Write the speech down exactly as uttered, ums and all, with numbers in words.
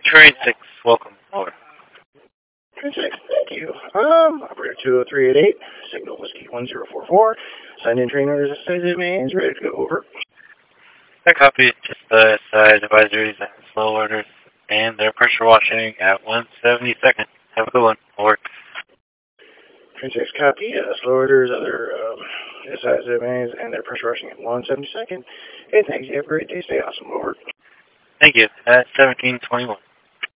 Train six, welcome. Over. Train six, thank you. Um, operator two oh three eight eight, signal whiskey one zero four four. Signed in train orders, size remains, ready to go, over. I copy just the size advisories and slow orders and their pressure washing at one seventy-second. Have a good one. Over. Train six, copy. Uh, slow orders, other um, size remains, and their pressure washing at one seventy-second. Hey, thanks. You have a great day. Stay awesome, over. Thank you. At seventeen twenty-one.